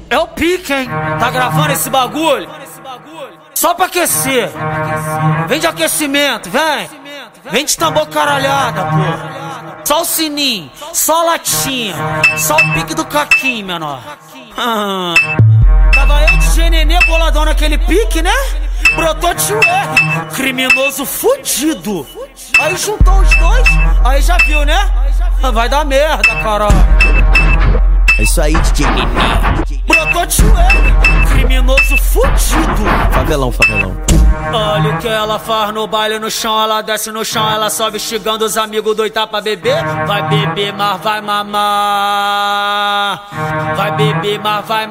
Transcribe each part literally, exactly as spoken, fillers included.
É o pique, hein? Tá gravando esse bagulho? Só pra aquecer. Vem de aquecimento, vem. Vem de tambor caralhada, porra. Só o sininho, só a latinha, só o pique do caquinho, menor. Ah. Tava eu de G Nenê boladão naquele pique, né? Brotou tio R, criminoso fudido. Aí juntou os dois, aí já viu, né? Vai dar merda, caralho. É isso aí, D J Nenê. Brotou tio R, criminoso fudido. Favelão, favelão. Olha o que ela faz no baile, no chão, ela desce no chão, ela sobe xingando os amigos doitar pra beber. Vai beber, mas vai mamar. Vai beber, mas vai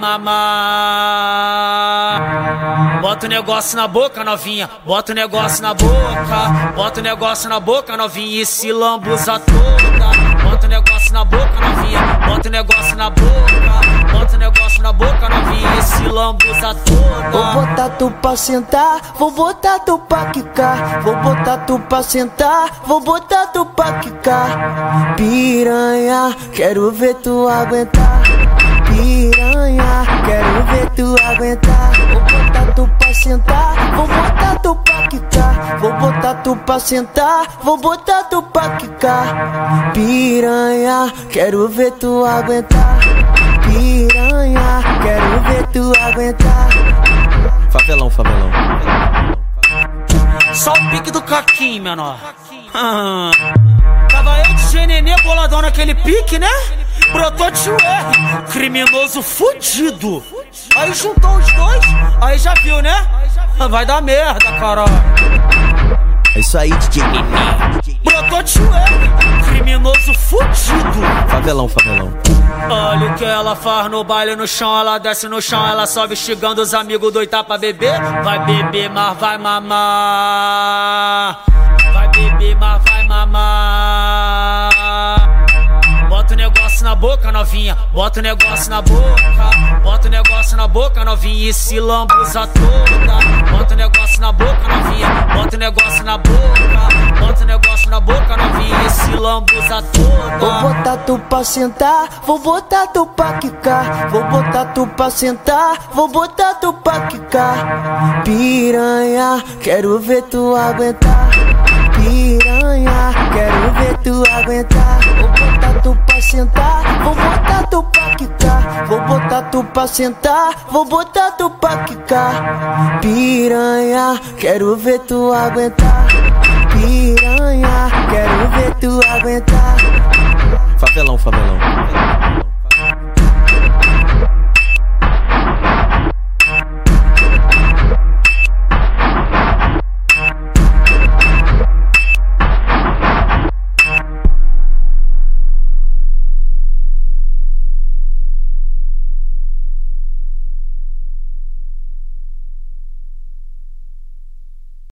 mamar. Bota o negócio na boca, novinha. Bota o negócio na boca. Bota o negócio na boca, novinha, e se lambuza toda. Bota o negócio na boca, novinha. Bota o negócio na boca. Bota o negócio na boca, novinha, e se lambuza toda. Vou botar tu pra sentar, vou botar tu pra quicar. Vou botar tu pra sentar, vou botar tu pra quicar. Piranha, quero ver tu aguentar. Piranha, quero ver tu aguentar. Vou botar tu pra sentar, vou botar tu pra quicar. Vou botar tu pra sentar, vou botar tu pra quicar. Piranha, quero ver tu aguentar. Piranha, quero ver tu aguentar. Favelão, favelão. Só o pique do caquinho, menor. Ah. Tava eu de G Nenê boladão naquele pique, né? Brotou tio R, criminoso fudido. Aí juntou os dois, aí já viu, né? Vai dar merda, caralho. É isso aí, D J Nenê. Brotou tio R, criminoso fudido. Favelão, favelão. Olha o que ela faz no baile, no chão, ela desce no chão, ela sobe xingando os amigos doitar pra beber. Vai beber, mas vai mamar. Vai beber, mas vai mamar. Bota o negócio na boca, novinha. Bota o negócio na boca. Bota o negócio na boca, novinha, e se lambuza toda. Bota o negócio na boca, novinha. Bota o negócio na boca. Bota o negócio na boca, novinha, e se lambuza toda. Vou botar tu pra sentar, vou botar tu pra quicar. Vou botar tu pra sentar, vou botar tu pra quicar. Piranha, quero ver tu aguentar. Piranha, quero ver tu aguentar. Vou botar tu pra sentar, vou botar tu pra quicar. Vou botar tu pra sentar, vou botar tu pra quicar. Piranha, quero ver tu aguentar. Piranha, quero ver tu aguentar. Favelão, favelão.